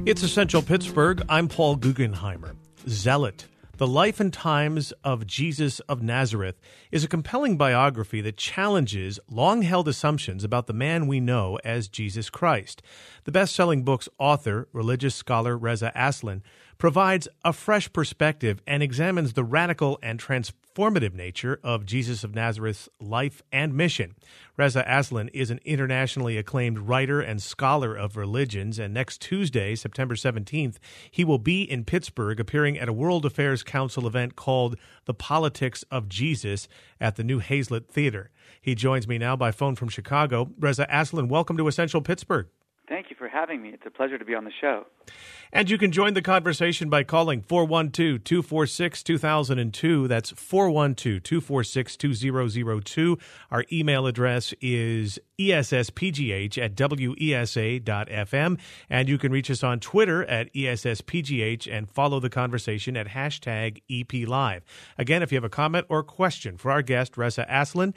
It's Essential Pittsburgh. I'm Paul Guggenheimer. Zealot, The Life and Times of Jesus of Nazareth, is a compelling biography that challenges long-held assumptions about the man we know as Jesus Christ. The best-selling book's author, religious scholar Reza Aslan, provides a fresh perspective and examines the radical and transformative nature of Jesus of Nazareth's life and mission. Reza Aslan is an internationally acclaimed writer and scholar of religions, and next Tuesday, September 17th, he will be in Pittsburgh appearing at a World Affairs Council event called The Politics of Jesus at the New Hazlitt Theater. He joins me now by phone from Chicago. Reza Aslan, welcome to Essential Pittsburgh. Thank you for having me. It's a pleasure to be on the show. And you can join the conversation by calling 412-246-2002. That's 412-246-2002. Our email address is esspgh@wesa.fm. And you can reach us on Twitter at esspgh and follow the conversation at hashtag #EPLive. Again, if you have a comment or question for our guest, Reza Aslan,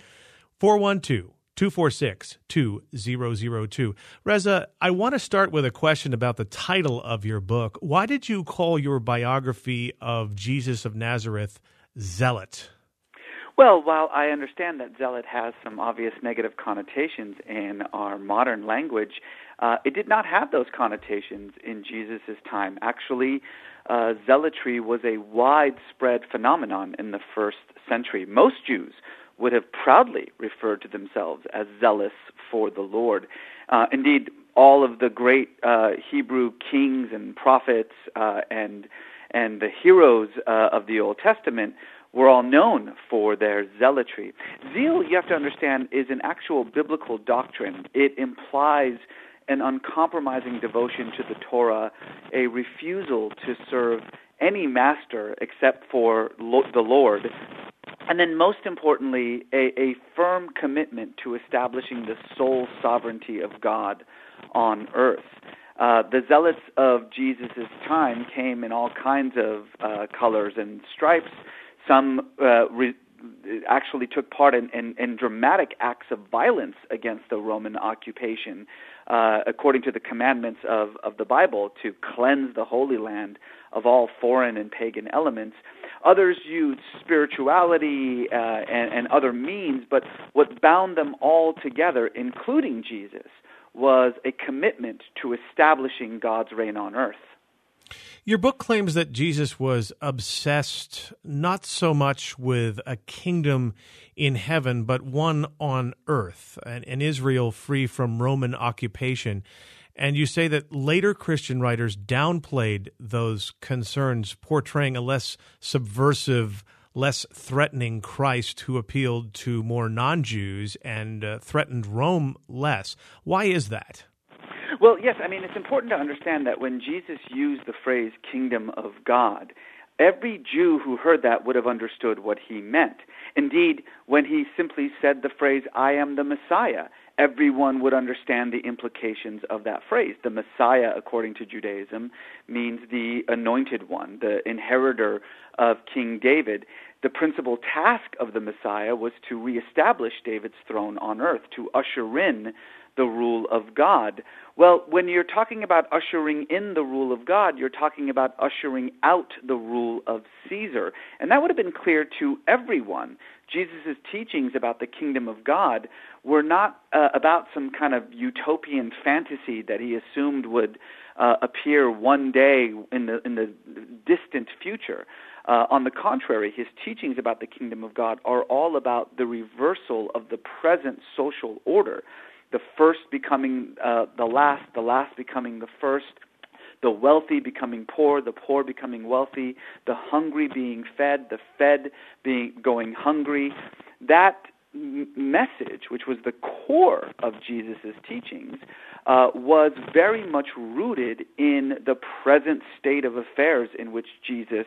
412-246-2002. Reza, I want to start with a question about the title of your book. Why did you call your biography of Jesus of Nazareth Zealot? Well, while I understand that zealot has some obvious negative connotations in our modern language, it did not have those connotations in Jesus' time. Actually, zealotry was a widespread phenomenon in the first century. Most Jews would have proudly referred to themselves as zealous for the Lord. Indeed, all of the great Hebrew kings and prophets and the heroes of the Old Testament were all known for their zealotry. Zeal, you have to understand, is an actual biblical doctrine. It implies an uncompromising devotion to the Torah, a refusal to serve any master except for the Lord, and then most importantly, a firm commitment to establishing the sole sovereignty of God on earth. The zealots of Jesus' time came in all kinds of colors and stripes. Some actually took part in dramatic acts of violence against the Roman occupation, according to the commandments of the Bible, to cleanse the Holy Land of all foreign and pagan elements. Others used spirituality and other means, but what bound them all together, including Jesus, was a commitment to establishing God's reign on earth. Your book claims that Jesus was obsessed not so much with a kingdom in heaven, but one on earth, an Israel free from Roman occupation. And you say that later Christian writers downplayed those concerns, portraying a less subversive, less threatening Christ who appealed to more non-Jews and threatened Rome less. Why is that? Well, yes, I mean, it's important to understand that when Jesus used the phrase kingdom of God, every Jew who heard that would have understood what he meant. Indeed, when he simply said the phrase, I am the Messiah, everyone would understand the implications of that phrase. The Messiah, according to Judaism, means the anointed one, the inheritor of King David. The principal task of the Messiah was to reestablish David's throne on earth, to usher in the rule of God. Well, when you're talking about ushering in the rule of God, you're talking about ushering out the rule of Caesar. And that would have been clear to everyone. Jesus' teachings about the kingdom of God were not about some kind of utopian fantasy that he assumed would appear one day in the distant future. On the contrary, his teachings about the kingdom of God are all about the reversal of the present social order. The first becoming the last becoming the first, the wealthy becoming poor, the poor becoming wealthy, the hungry being fed, the fed going hungry. That message, which was the core of Jesus' teachings, was very much rooted in the present state of affairs in which Jesus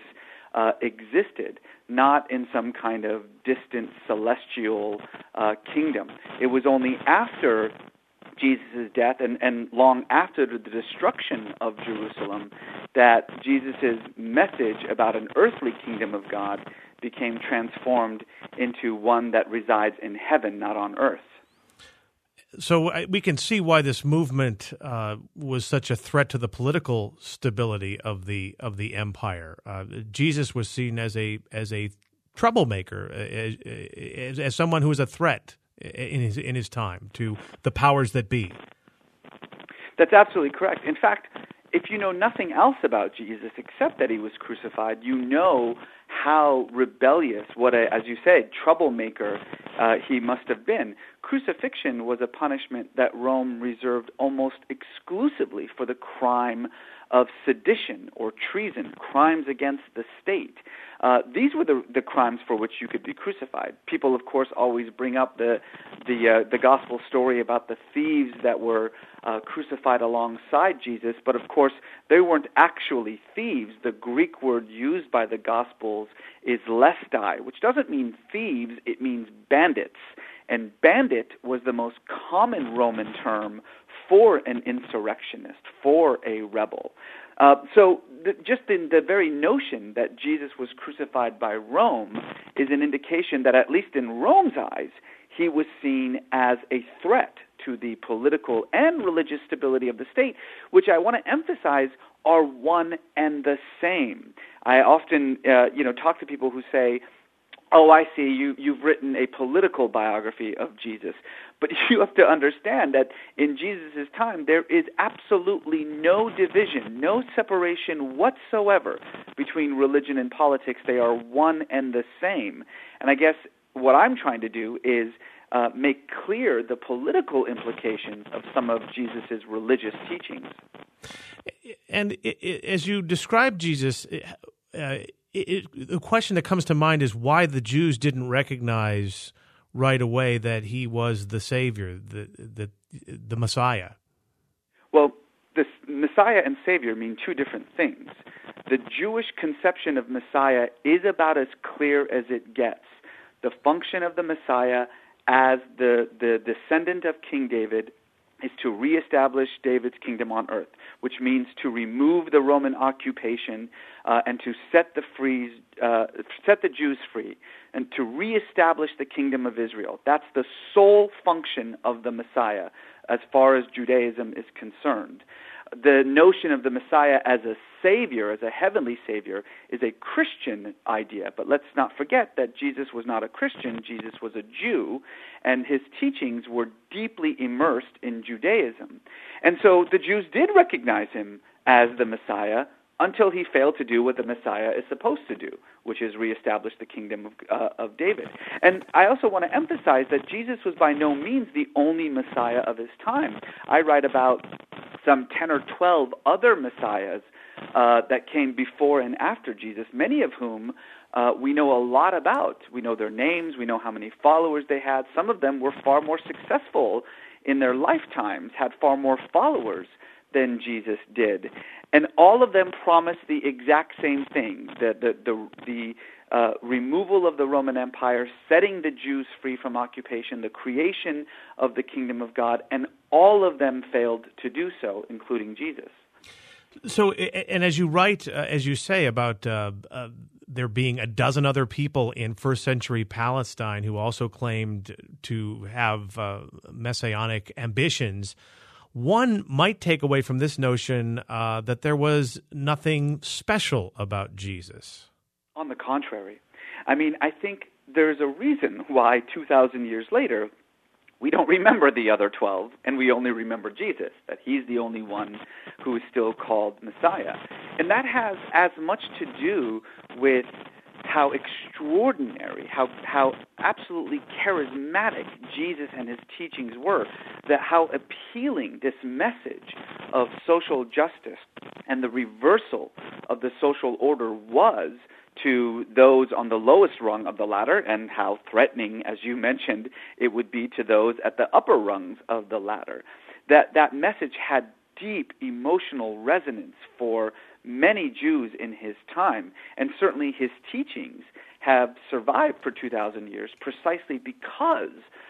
existed, not in some kind of distant celestial kingdom. It was only after Jesus' death and long after the destruction of Jerusalem that Jesus' message about an earthly kingdom of God became transformed into one that resides in heaven, not on earth. we can see why this movement was such a threat to the political stability of the empire. Jesus was seen as a troublemaker, as someone who was a threat in his time to the powers that be. That's absolutely correct. In fact, if you know nothing else about Jesus except that he was crucified, you know how rebellious, as you said, troublemaker he must have been. Crucifixion was a punishment that Rome reserved almost exclusively for the crime of sedition or treason, crimes against the state. These were the crimes for which you could be crucified. People, of course, always bring up the gospel story about the thieves that were crucified alongside Jesus, but of course they weren't actually thieves. The Greek word used by the Gospels is lestai, which doesn't mean thieves, it means bandits. And bandit was the most common Roman term for an insurrectionist, for a rebel. Just in the very notion that Jesus was crucified by Rome is an indication that, at least in Rome's eyes, he was seen as a threat to the political and religious stability of the state, which I want to emphasize are one and the same. I often talk to people who say, "Oh, I see, you've written a political biography of Jesus." But you have to understand that in Jesus' time, there is absolutely no division, no separation whatsoever between religion and politics. They are one and the same. And I guess what I'm trying to do is make clear the political implications of some of Jesus' religious teachings. And as you describe Jesus, the question that comes to mind is why the Jews didn't recognize right away that he was the Savior, the Messiah. Well, this Messiah and Savior mean two different things. The Jewish conception of Messiah is about as clear as it gets. The function of the Messiah as the descendant of King David is to reestablish David's kingdom on earth, which means to remove the Roman occupation and to set the Jews free, and to reestablish the kingdom of Israel. That's the sole function of the Messiah as far as Judaism is concerned. The notion of the Messiah as a savior, as a heavenly savior, is a Christian idea. But let's not forget that Jesus was not a Christian. Jesus was a Jew, and his teachings were deeply immersed in Judaism. And so the Jews did recognize him as the Messiah until he failed to do what the Messiah is supposed to do, which is reestablish the kingdom of David. And I also want to emphasize that Jesus was by no means the only Messiah of his time. I write about some 10 or 12 other Messiahs that came before and after Jesus, many of whom we know a lot about. We know their names, we know how many followers they had. Some of them were far more successful in their lifetimes, had far more followers than Jesus did. And all of them promised the exact same thing, the removal of the Roman Empire, setting the Jews free from occupation, the creation of the kingdom of God, and all of them failed to do so, including Jesus. So, and as you write, as you say, about there being a dozen other people in first century Palestine who also claimed to have messianic ambitions, one might take away from this notion that there was nothing special about Jesus. On the contrary. I mean, I think there's a reason why 2,000 years later we don't remember the other 12, and we only remember Jesus, that he's the only one who is still called Messiah. And that has as much to do with how extraordinary, how absolutely charismatic Jesus and his teachings were, that how appealing this message of social justice and the reversal of the social order was to those on the lowest rung of the ladder, and how threatening, as you mentioned, it would be to those at the upper rungs of the ladder. That message had deep emotional resonance for many Jews in his time, and certainly his teachings have survived for 2,000 years precisely because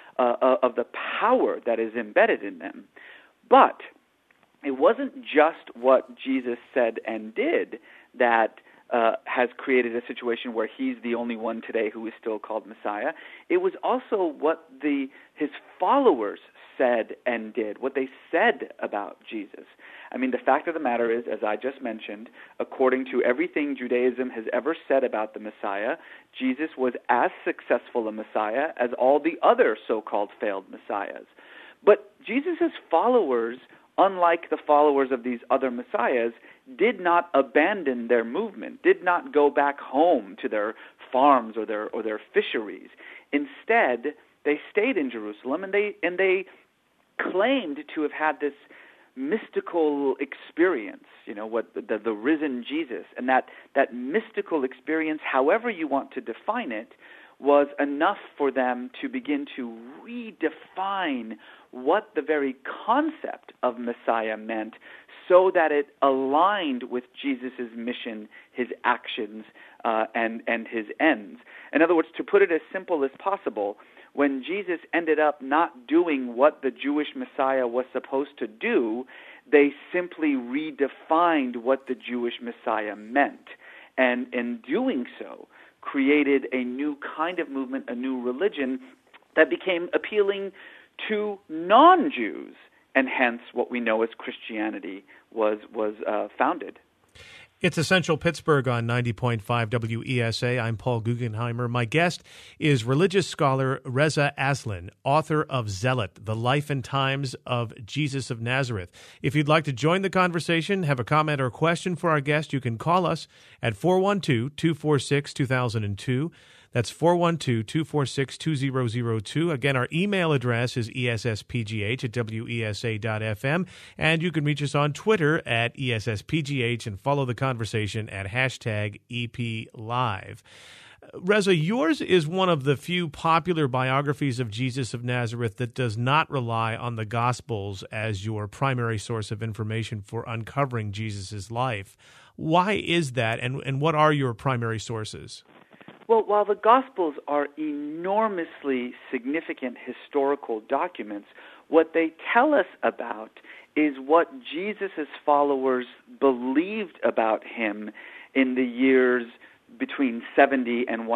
of the power that is embedded in them. But it wasn't just what Jesus said and did that has created a situation where he's the only one today who is still called Messiah. It was also what his followers said and did, what they said about Jesus. I mean, the fact of the matter is, as I just mentioned, according to everything Judaism has ever said about the Messiah, Jesus was as successful a Messiah as all the other so-called failed Messiahs. But Jesus' followers, unlike the followers of these other Messiahs, did not abandon their movement, did not go back home to their farms or their fisheries. Instead, they stayed in Jerusalem, and they claimed to have had this mystical experience, what the risen Jesus, and that mystical experience, however you want to define it, was enough for them to begin to redefine what the very concept of Messiah meant, so that it aligned with Jesus' mission, his actions, and his ends. In other words, to put it as simple as possible, when Jesus ended up not doing what the Jewish Messiah was supposed to do, they simply redefined what the Jewish Messiah meant. And in doing so, created a new kind of movement, a new religion that became appealing to non-Jews, and hence what we know as Christianity was founded. It's Essential Pittsburgh on 90.5 WESA. I'm Paul Guggenheimer. My guest is religious scholar Reza Aslan, author of Zealot, The Life and Times of Jesus of Nazareth. If you'd like to join the conversation, have a comment or question for our guest, you can call us at 412-246-2002. That's 412-246-2002. Again, our email address is esspgh@wesa.fm, and you can reach us on Twitter at esspgh and follow the conversation at #EPLive. Reza, yours is one of the few popular biographies of Jesus of Nazareth that does not rely on the Gospels as your primary source of information for uncovering Jesus' life. Why is that, and what are your primary sources? Well, while the Gospels are enormously significant historical documents, what they tell us about is what Jesus' followers believed about him in the years between 70 and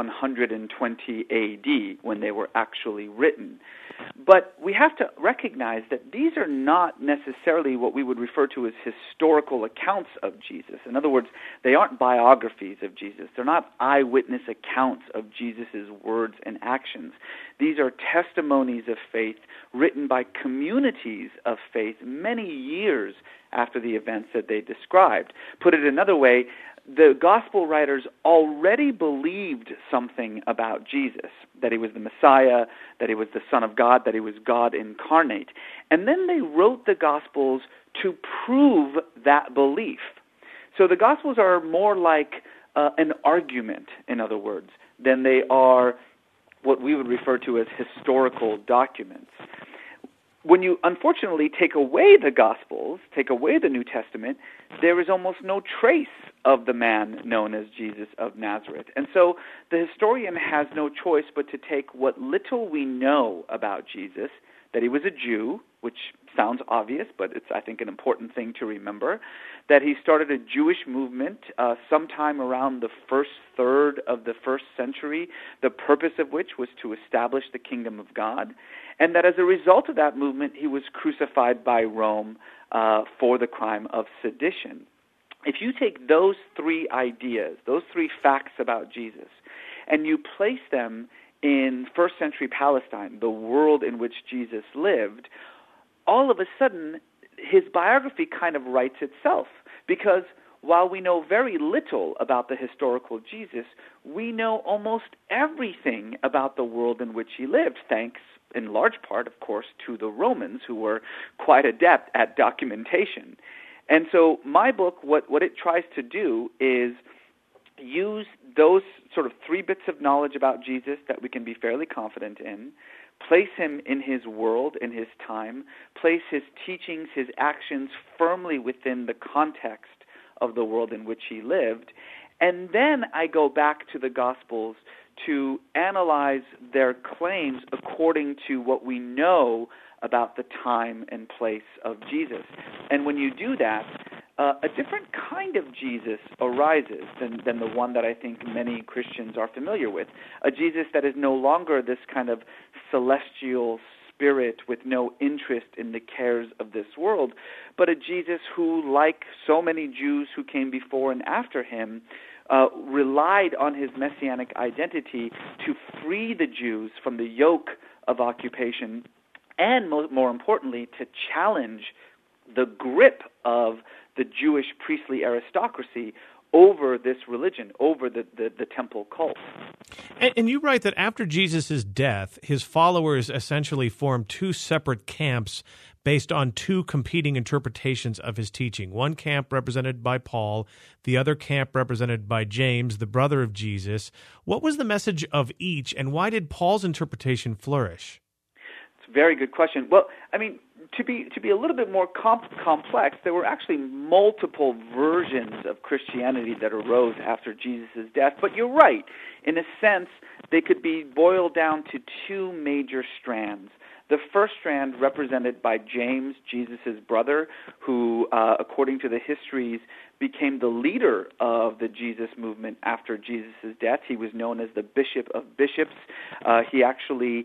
120 AD, when they were actually written. But we have to recognize that these are not necessarily what we would refer to as historical accounts of Jesus. In other words, they aren't biographies of Jesus. They're not eyewitness accounts of Jesus' words and actions. These are testimonies of faith written by communities of faith many years after the events that they described. Put it another way, the gospel writers already believed something about Jesus, that he was the Messiah, that he was the Son of God, that he was God incarnate. And then they wrote the Gospels to prove that belief. So the Gospels are more like an argument, in other words, than they are what we would refer to as historical documents. When you unfortunately take away the Gospels, take away the New Testament, there is almost no trace of the man known as Jesus of Nazareth. And so the historian has no choice but to take what little we know about Jesus, that he was a Jew, which sounds obvious, but it's, I think, an important thing to remember, that he started a Jewish movement sometime around the first third of the first century, the purpose of which was to establish the kingdom of God, and that as a result of that movement, he was crucified by Rome for the crime of sedition. If you take those three ideas, those three facts about Jesus, and you place them in first century Palestine, the world in which Jesus lived, all of a sudden his biography kind of writes itself, because while we know very little about the historical Jesus, we know almost everything about the world in which he lived, thanks in large part, of course, to the Romans, who were quite adept at documentation. And so my book, what it tries to do is use those sort of three bits of knowledge about Jesus that we can be fairly confident in, place him in his world, in his time, place his teachings, his actions firmly within the context of the world in which he lived, and then I go back to the Gospels to analyze their claims according to what we know about the time and place of Jesus. And when you do that, a different kind of Jesus arises than the one that I think many Christians are familiar with. A Jesus that is no longer this kind of celestial spirit with no interest in the cares of this world, but a Jesus who, like so many Jews who came before and after him, relied on his messianic identity to free the Jews from the yoke of occupation and, more importantly, to challenge the grip of the Jewish priestly aristocracy over this religion, over the temple cult. And you write that after Jesus' death, his followers essentially formed two separate camps based on two competing interpretations of his teaching. One camp represented by Paul, the other camp represented by James, the brother of Jesus. What was the message of each, and why did Paul's interpretation flourish? It's a very good question. Well, I mean, to be a little bit more complex, there were actually multiple versions of Christianity that arose after Jesus' death. But you're right. In a sense, they could be boiled down to two major strands. The first strand represented by James, Jesus' brother, who, according to the histories, became the leader of the Jesus movement after Jesus' death. He was known as the Bishop of Bishops. He actually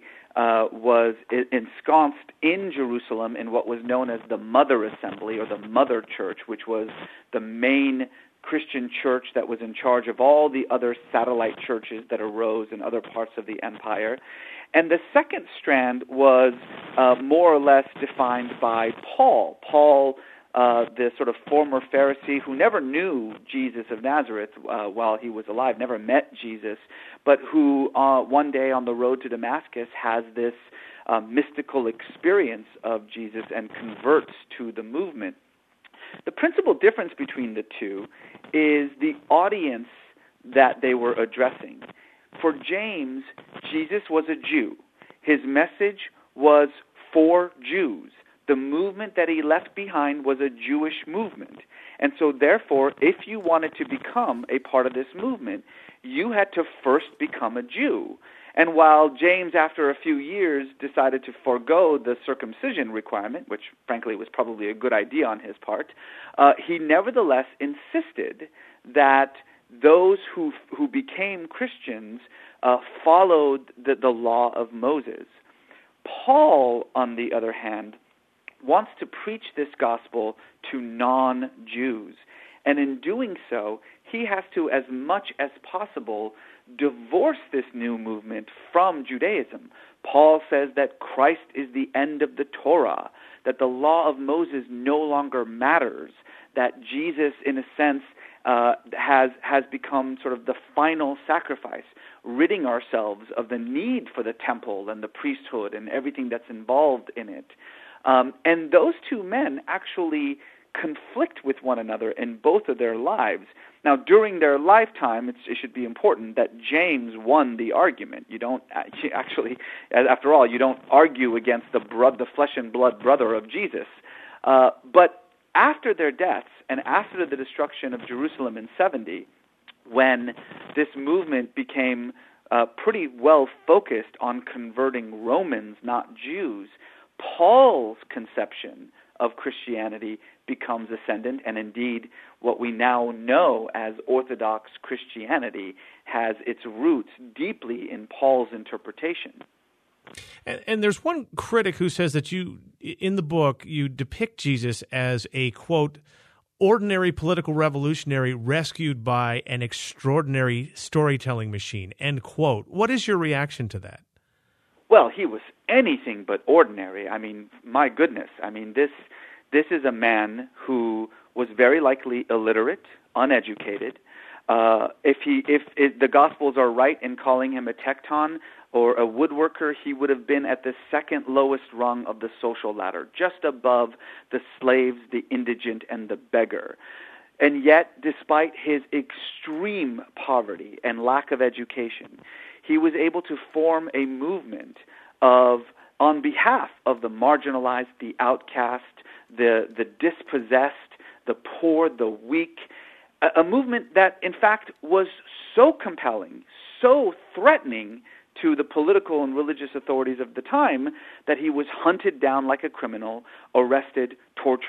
was ensconced in Jerusalem in what was known as the Mother Assembly, or the Mother Church, which was the main Christian church that was in charge of all the other satellite churches that arose in other parts of the empire. And the second strand was more or less defined by Paul. Paul, the sort of former Pharisee who never knew Jesus of Nazareth while he was alive, never met Jesus, but who one day on the road to Damascus has this mystical experience of Jesus and converts to the movement. The principal difference between the two is the audience that they were addressing. For James, Jesus was a Jew. His message was for Jews. The movement that he left behind was a Jewish movement. And so therefore, if you wanted to become a part of this movement, you had to first become a Jew. And while James, after a few years, decided to forego the circumcision requirement, which frankly was probably a good idea on his part, he nevertheless insisted that those who became Christians followed the law of Moses. Paul, on the other hand, wants to preach this gospel to non-Jews. And in doing so, he has to, as much as possible, divorce this new movement from Judaism. Paul says that Christ is the end of the Torah, that the law of Moses no longer matters, that Jesus, in a sense, has become sort of the final sacrifice, ridding ourselves of the need for the temple and the priesthood and everything that's involved in it. And those two men actually conflict with one another in both of their lives. Now, during their lifetime, it should be important that James won the argument. You don't actually, after all, you don't argue against the flesh and blood brother of Jesus. But after their deaths and after the destruction of Jerusalem in 70, when this movement became pretty well focused on converting Romans, not Jews, Paul's conception of Christianity becomes ascendant, and indeed what we now know as Orthodox Christianity has its roots deeply in Paul's interpretation. And there's one critic who says that you, in the book, you depict Jesus as a, quote, ordinary political revolutionary rescued by an extraordinary storytelling machine, end quote. What is your reaction to that? Well, he was anything but ordinary. I mean, my goodness. I mean, this is a man who was very likely illiterate, uneducated. If the Gospels are right in calling him a tekton or a woodworker, he would have been at the second lowest rung of the social ladder, just above the slaves, the indigent, and the beggar. And yet, despite his extreme poverty and lack of education, he was able to form a movement on behalf of the marginalized, the outcast, the dispossessed, the poor, the weak, a movement that, in fact, was so compelling, so threatening to the political and religious authorities of the time that he was hunted down like a criminal, arrested, tortured,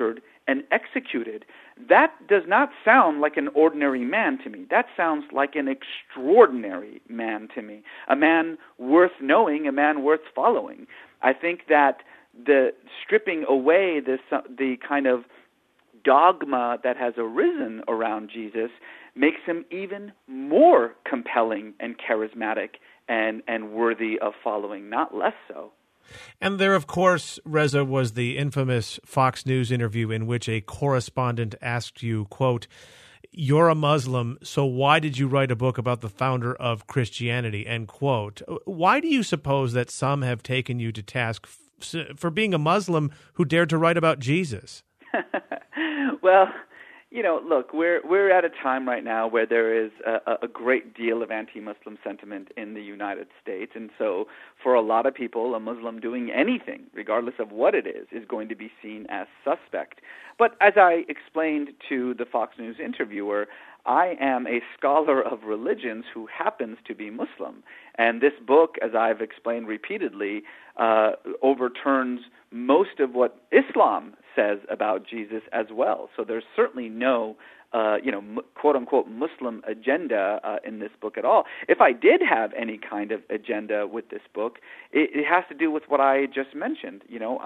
and executed, that does not sound like an ordinary man to me. That sounds like an extraordinary man to me, a man worth knowing, a man worth following. I think that the stripping away the kind of dogma that has arisen around Jesus makes him even more compelling and charismatic and worthy of following, not less so. And there, of course, Reza, was the infamous Fox News interview in which a correspondent asked you, quote, "You're a Muslim, so why did you write a book about the founder of Christianity?" End quote. Why do you suppose that some have taken you to task for being a Muslim who dared to write about Jesus? Well, look, we're at a time right now where there is a great deal of anti-Muslim sentiment in the United States, and so for a lot of people, a Muslim doing anything, regardless of what it is going to be seen as suspect. But as I explained to the Fox News interviewer, I am a scholar of religions who happens to be Muslim, and this book, as I've explained repeatedly, overturns most of what Islam says about Jesus as well. So there's certainly no, quote-unquote Muslim agenda in this book at all. If I did have any kind of agenda with this book, it has to do with what I just mentioned.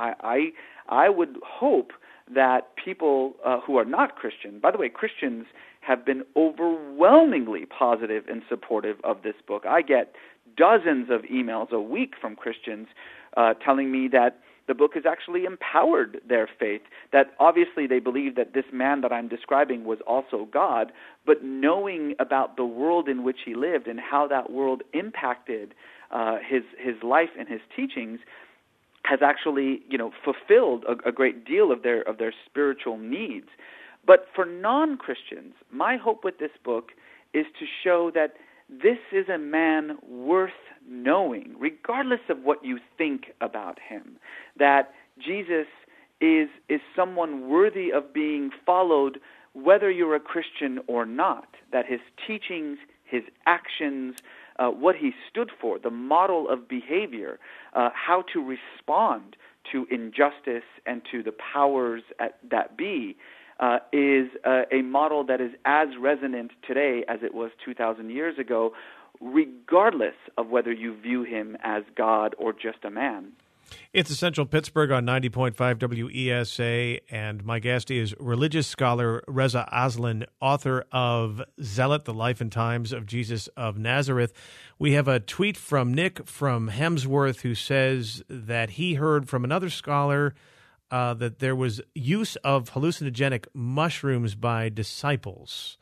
I would hope that people who are not Christian, by the way, Christians have been overwhelmingly positive and supportive of this book. I get dozens of emails a week from Christians telling me that the book has actually empowered their faith, that obviously they believe that this man that I'm describing was also God, but knowing about the world in which he lived and how that world impacted his life and his teachings has actually, fulfilled a great deal of their spiritual needs. But for non-Christians, my hope with this book is to show that this is a man worth knowing, regardless of what you think about him, that Jesus is someone worthy of being followed whether you're a Christian or not, that his teachings, his actions, what he stood for, the model of behavior, how to respond to injustice and to the powers that be, is a model that is as resonant today as it was 2,000 years ago, regardless of whether you view him as God or just a man. It's Essential Pittsburgh on 90.5 WESA, and my guest is religious scholar Reza Aslan, author of Zealot, The Life and Times of Jesus of Nazareth. We have a tweet from Nick from Hemsworth who says that he heard from another scholar that there was use of hallucinogenic mushrooms by disciples.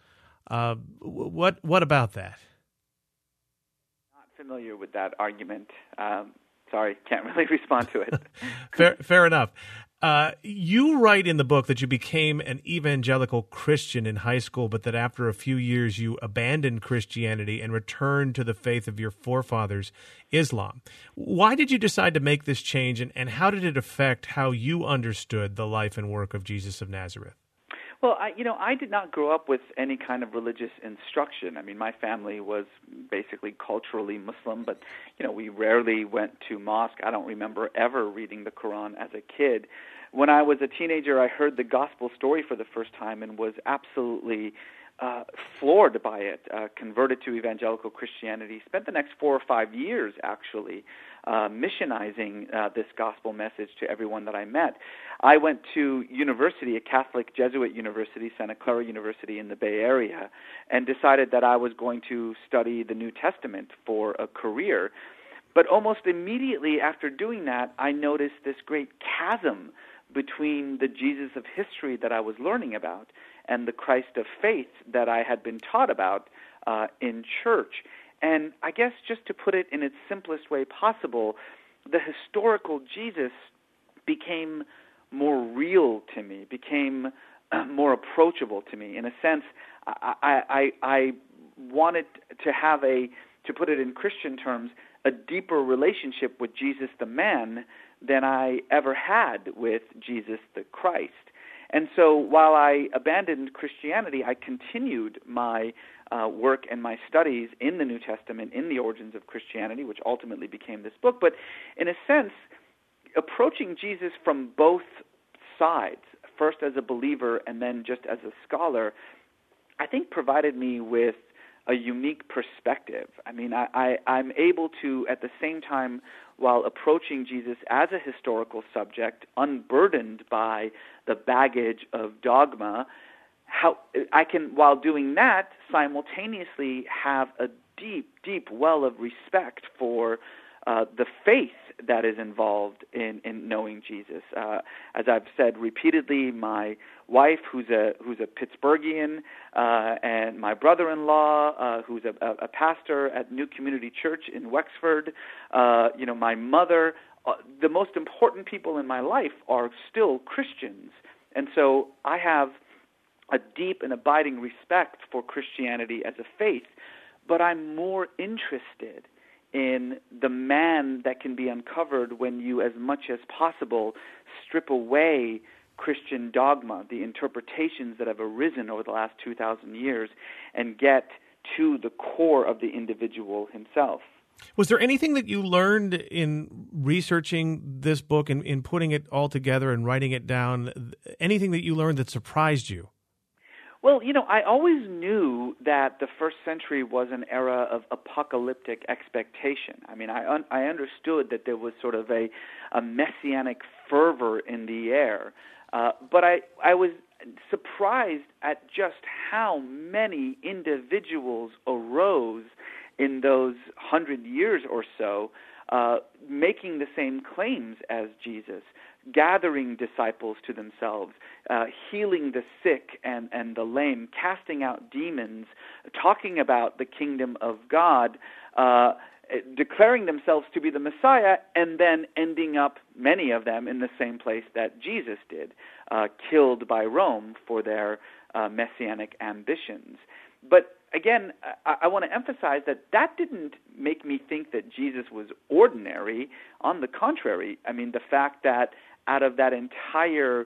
What about that? Not familiar with that argument. Sorry, can't really respond to it. Fair enough. You write in the book that you became an evangelical Christian in high school, but that after a few years you abandoned Christianity and returned to the faith of your forefathers, Islam. Why did you decide to make this change, and how did it affect how you understood the life and work of Jesus of Nazareth? Well, I did not grow up with any kind of religious instruction. I mean, my family was basically culturally Muslim, but, we rarely went to mosque. I don't remember ever reading the Quran as a kid. When I was a teenager, I heard the gospel story for the first time and was absolutely floored by it, converted to evangelical Christianity, spent the next 4 or 5 years, actually, missionizing this gospel message to everyone that I met. I went to university, a Catholic Jesuit university, Santa Clara University in the Bay Area, and decided that I was going to study the New Testament for a career. But almost immediately after doing that, I noticed this great chasm between the Jesus of history that I was learning about and the Christ of faith that I had been taught about in church. And I guess just to put it in its simplest way possible, the historical Jesus became more real to me, became more approachable to me. In a sense, I wanted to have to put it in Christian terms, a deeper relationship with Jesus the man than I ever had with Jesus the Christ. And so while I abandoned Christianity, I continued my work and my studies in the New Testament, in the origins of Christianity, which ultimately became this book. But in a sense, approaching Jesus from both sides, first as a believer and then just as a scholar, I think provided me with a unique perspective. I mean, I'm able to, at the same time, while approaching Jesus as a historical subject, unburdened by the baggage of dogma, how I can, while doing that, simultaneously have a deep, deep well of respect for the faith that is involved in knowing Jesus. As I've said repeatedly, my wife, who's a Pittsburghian, and my brother-in-law, who's a pastor at New Community Church in Wexford, my mother, the most important people in my life are still Christians. And so I have a deep and abiding respect for Christianity as a faith, but I'm more interested in the man that can be uncovered when you, as much as possible, strip away Christian dogma, the interpretations that have arisen over the last 2,000 years, and get to the core of the individual himself. Was there anything that you learned in researching this book and in putting it all together and writing it down, anything that you learned that surprised you? Well, I always knew that the first century was an era of apocalyptic expectation. I mean, I understood that there was sort of a messianic fervor in the air, but I was surprised at just how many individuals arose in those 100 years or so, making the same claims as Jesus, gathering disciples to themselves, healing the sick and the lame, casting out demons, talking about the kingdom of God, declaring themselves to be the Messiah, and then ending up, many of them, in the same place that Jesus did, killed by Rome for their messianic ambitions. But again, I want to emphasize that didn't make me think that Jesus was ordinary. On the contrary, I mean, the fact that out of that entire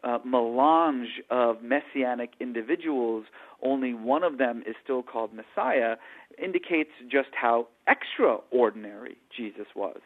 melange of messianic individuals, only one of them is still called Messiah, indicates just how extraordinary Jesus was.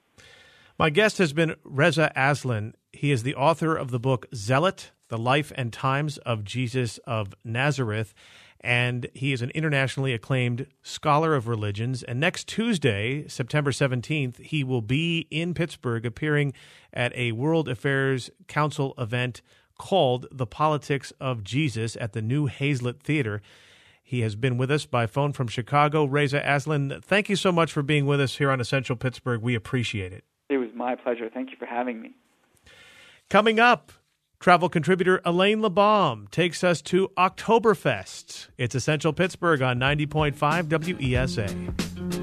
My guest has been Reza Aslan. He is the author of the book Zealot, The Life and Times of Jesus of Nazareth, and he is an internationally acclaimed scholar of religions. And next Tuesday, September 17th, he will be in Pittsburgh appearing at a World Affairs Council event called The Politics of Jesus at the New Hazlitt Theater. He has been with us by phone from Chicago. Reza Aslan, thank you so much for being with us here on Essential Pittsburgh. We appreciate it. It was my pleasure. Thank you for having me. Coming up, travel contributor Elaine LeBaum takes us to Oktoberfest. It's Essential Pittsburgh on 90.5 WESA.